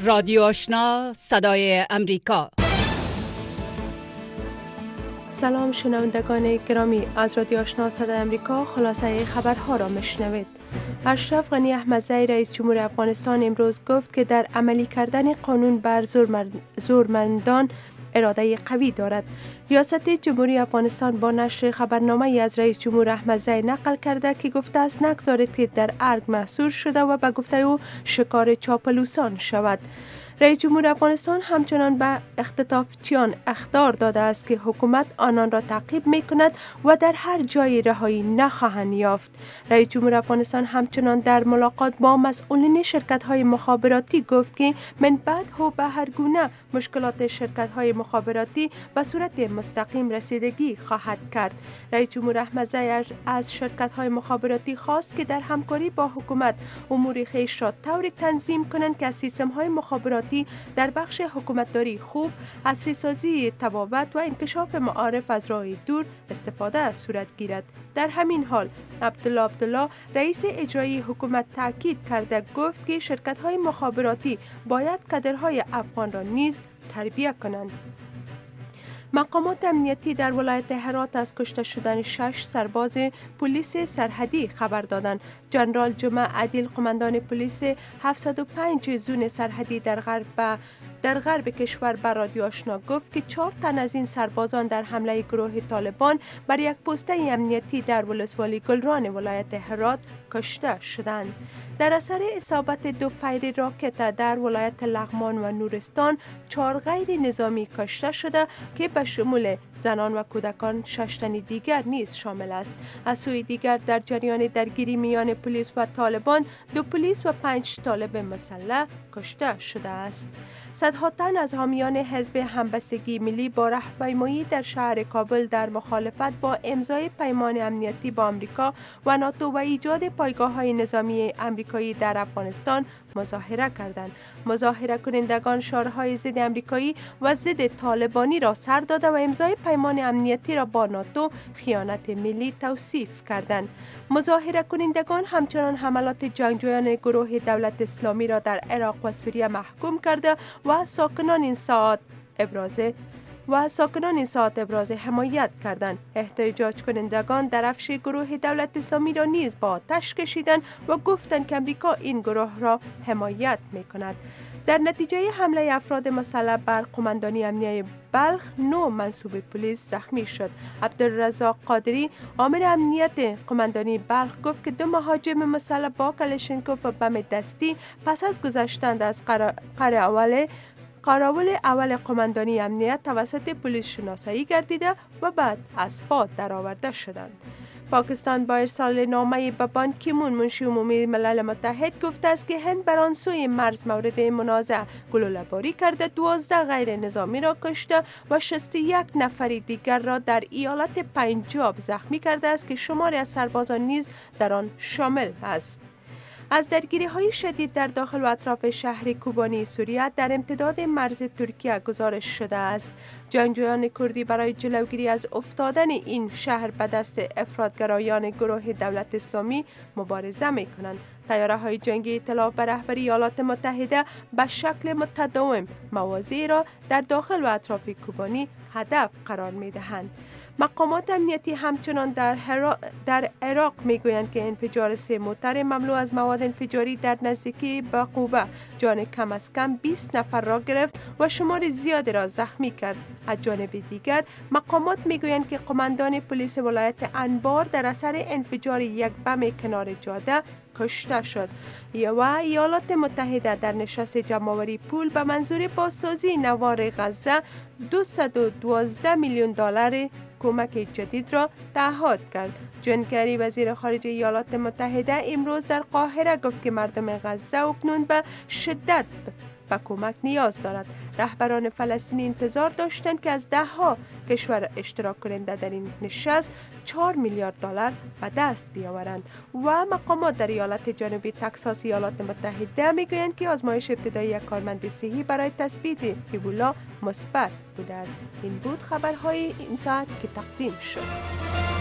رادیو آشنا صدای امریکا. سلام شنوندگان گرامی، از رادیو آشنا صدای امریکا خلاصه خبرها را میشنوید. اشرف غنی احمدزی رئیس جمهور افغانستان امروز گفت که در عملی کردن قانون بر زورمندان اراده قوی دارد. ریاست جمهوری افغانستان با نشر خبرنامه ای از رئیس جمهور احمدزی نقل کرده که گفته است نگذارید که در ارگ محصور شده و به گفته او شکار چاپلوسان شود. رئیس جمهور افغانستان همچنان به اختطافچیان اخطار داده است که حکومت آنان را تعقیب می کند و در هر جای رهایی نخواهند یافت. رئیس جمهور افغانستان همچنان در ملاقات با مسئولین شرکت‌های مخابراتی گفت که من بعد به هر گونه مشکلات شرکت‌های مخابراتی به صورت مستقیم رسیدگی خواهد کرد. رئیس جمهور احمدزی از شرکت‌های مخابراتی خواست که در همکاری با حکومت امور خویش را طوری تنظیم کنند که از سیستم‌های مخابراتی در بخش حکومتداری خوب، عصری‌سازی طبابت و انکشاف معارف از راه دور استفاده صورت گیرد. در همین حال عبدالله رئیس اجرایی حکومت تاکید کرده گفت که شرکت‌های مخابراتی باید کادرهای افغان را نیز تربیت کنند. مقامات امنیتی در ولایت هرات از کشته شدن 6 سرباز پلیس سرحدی خبر دادند. جنرال جمعه عدیل قماندان پلیس 705 زون سرحدی در غرب کشور بر رادیو آشنا گفت که 4 تن از این سربازان در حمله گروه طالبان بر یک پسته امنیتی در ولسوالی گلران ولایت هرات کشته شدند. در اثر اصابت 2 فیر راکت در ولایت لغمان و نورستان 4 غیر نظامی کشته شده که به شمول زنان و کودکان 6 تن دیگر نیز شامل است. از سوی دیگر در جریان درگیری میان پلیس و طالبان 2 پلیس و 5 طالب مسلح کشته شده است. صدها تن از حامیان حزب همبستگی ملی با راهپیمایی در شهر کابل در مخالفت با امضای پیمان امنیتی با آمریکا و ناتو و ایجاد پایگاه‌های نظامی آمریکایی در افغانستان مظاهره کردند. مظاهره کنندگان شعارهای ضد آمریکایی و ضد طالبانی را سر داده و امضای پیمان امنیتی را با ناتو خیانت ملی توصیف کردند. مظاهره کنندگان همچنان حملات جنگجویان گروه دولت اسلامی را در عراق و سوریه محکوم کرده و ساکنان این ساعات ابراز حمایت کردند. احتجاج کنندگان درفش گروه دولت اسلامی را نیز با آتش کشیدند و گفتند که امریکا این گروه را حمایت می‌کند. در نتیجه حمله افراد مسلح بر قماندانی امنیتی بلخ 9 منصوب پلیس زخمی شد. عبدالرزاق قادری آمر امنیت قماندانی بلخ گفت که 2 مهاجم مسلح با کلاشینکوف و بم دستی پس از گذشتن از قراول اول قماندانی امنیت توسط پلیس شناسایی گردیده و بعد از پا درآورده شدند. پاکستان با ارسال نامه‌ای به بان کی مون منشی عمومی ملل متحد گفته است که هند بر آن سوی مرز مورد منازعه گلوله‌باری کرده، 12 غیر نظامی را کشته و 61 نفر دیگر را در ایالت پنجاب زخمی کرده است که شماری از سربازان نیز در آن شامل است. از درگیری‌های شدید در داخل و اطراف شهر کوبانی سوریه در امتداد مرز ترکیه گزارش شده است. جنگجویان کردی برای جلوگیری از افتادن این شهر به دست افراطگرایان گروه دولت اسلامی مبارزه می‌کنند. طیاره‌های جنگی ائتلاف به رهبری ایالات متحده به شکل متداوم مواضعی را در داخل و اطراف کوبانی هدف قرار می‌دهند. مقامات امنیتی همچنان در عراق میگویند که انفجار 3 موتر مملو از مواد انفجاری در نزدیکی بقوبه جان کم از کم 20 نفر را گرفت و شمار زیادی را زخمی کرد. از جانب دیگر مقامات میگویند که قماندان پلیس ولایت انبار در اثر انفجار یک بم کنار جاده کشته شد و ایالات متحده در نشست جمع‌آوری پول به منظور بازسازی نوار غزه 212 میلیون دلار کمک جدید را تعهد کرد. جان کری وزیر خارجه ایالات متحده امروز در قاهره گفت که مردم غزه اکنون به شدت به کمک نیاز دارد. رهبران فلسطینی انتظار داشتند که از 10 کشور اشتراک کننده در این نشست 4 میلیارد دلار به دست بیاورند و مقامات در ایالت جنوبی تگزاس ایالات متحده میگویند که آزمایش ابتدایی یک کارمند صحی برای تثبیت ایبولا مثبت بوده است. این بود خبرهای این ساعت که تقدیم شد.